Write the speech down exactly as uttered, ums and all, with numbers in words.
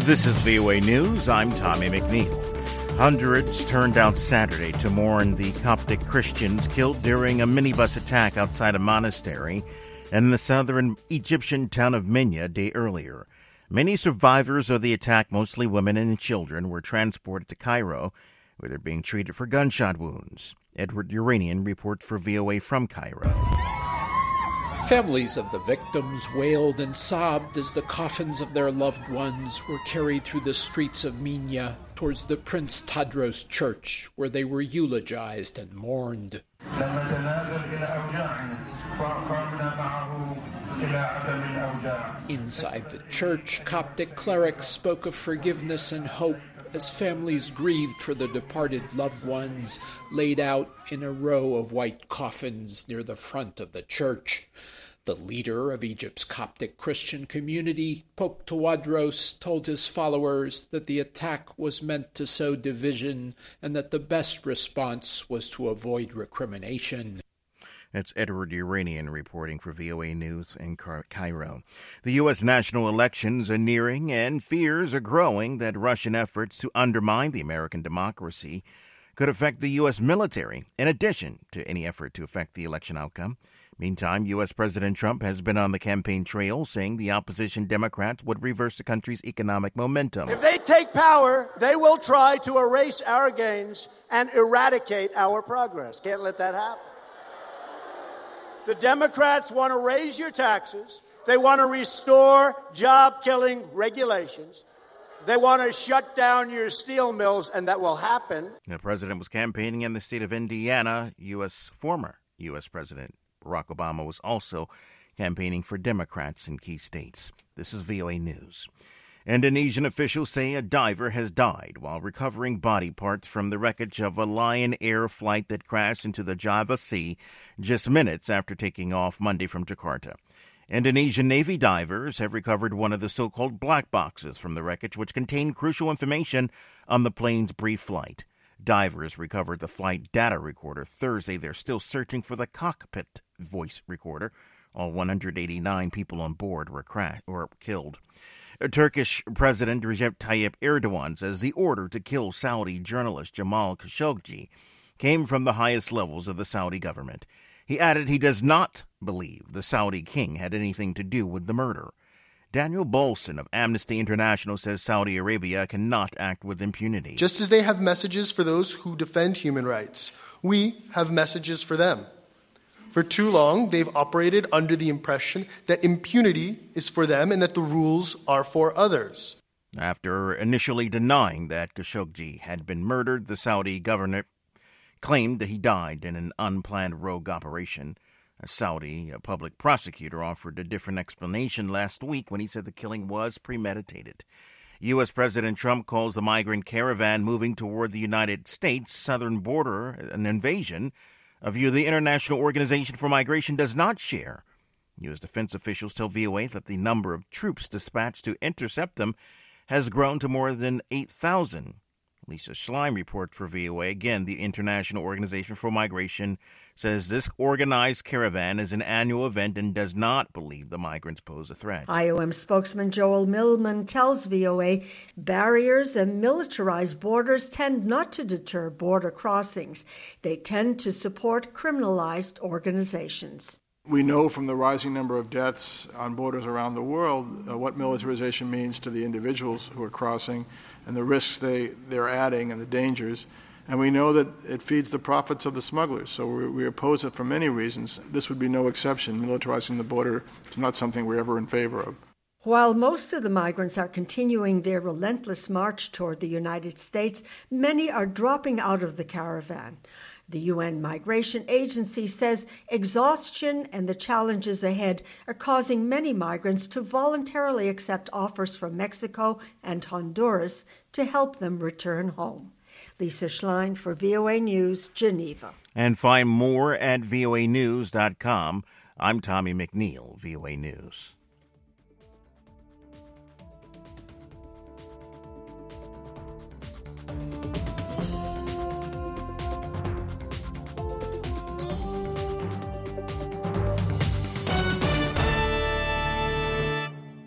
This is V O A News. I'm Tommy McNeil. Hundreds turned out Saturday to mourn the Coptic Christians killed during a minibus attack outside a monastery in the southern Egyptian town of Minya a day earlier. Many survivors of the attack, mostly women and children, were transported to Cairo, where they're being treated for gunshot wounds. Edward Uranian reports for V O A from Cairo. Families of the victims wailed and sobbed as the coffins of their loved ones were carried through the streets of Minya towards the Prince Tadros Church, where they were eulogized and mourned. Inside the church, Coptic clerics spoke of forgiveness and hope as families grieved for the departed loved ones laid out in a row of white coffins near the front of the church. The leader of Egypt's Coptic Christian community, Pope Tawadros, told his followers that the attack was meant to sow division and that the best response was to avoid recrimination. That's Edward Uranian reporting for V O A News in Cairo. The U S national elections are nearing, and fears are growing that Russian efforts to undermine the American democracy could affect the U S military, in addition to any effort to affect the election outcome. Meantime, U S President Trump has been on the campaign trail, saying the opposition Democrats would reverse the country's economic momentum. If they take power, they will try to erase our gains and eradicate our progress. Can't let that happen. The Democrats want to raise your taxes. They want to restore job-killing regulations. They want to shut down your steel mills, and that will happen. The president was campaigning in the state of Indiana. U S former U S President Barack Obama was also campaigning for Democrats in key states. This is V O A News. Indonesian officials say a diver has died while recovering body parts from the wreckage of a Lion Air flight that crashed into the Java Sea just minutes after taking off Monday from Jakarta. Indonesian Navy divers have recovered one of the so-called black boxes from the wreckage, which contained crucial information on the plane's brief flight. Divers recovered the flight data recorder Thursday. They're still searching for the cockpit voice recorder. All one hundred eighty-nine people on board were crashed or killed. Turkish President Recep Tayyip Erdogan says the order to kill Saudi journalist Jamal Khashoggi came from the highest levels of the Saudi government. He added he does not believe the Saudi king had anything to do with the murder. Daniel Bolson of Amnesty International says Saudi Arabia cannot act with impunity. Just as they have messages for those who defend human rights, we have messages for them. For too long, they've operated under the impression that impunity is for them and that the rules are for others. After initially denying that Khashoggi had been murdered, the Saudi government claimed that he died in an unplanned rogue operation. A Saudi a public prosecutor offered a different explanation last week when he said the killing was premeditated. U S. President Trump calls the migrant caravan moving toward the United States southern border an invasion, a view the International Organization for Migration does not share. U S defense officials tell V O A that the number of troops dispatched to intercept them has grown to more than eight thousand. Lisa Schlein reports for V O A. Again, the International Organization for Migration says this organized caravan is an annual event and does not believe the migrants pose a threat. I O M spokesman Joel Millman tells V O A barriers and militarized borders tend not to deter border crossings. They tend to support criminalized organizations. We know from the rising number of deaths on borders around the world uh, what militarization means to the individuals who are crossing and the risks they, they're adding and the dangers. And we know that it feeds the profits of the smugglers. So we, we oppose it for many reasons. This would be no exception. Militarizing the border is not something we're ever in favor of. While most of the migrants are continuing their relentless march toward the United States, many are dropping out of the caravan. The U N Migration Agency says exhaustion and the challenges ahead are causing many migrants to voluntarily accept offers from Mexico and Honduras to help them return home. Lisa Schlein for V O A News, Geneva. And find more at V O A news dot com. I'm Tommy McNeil, V O A News.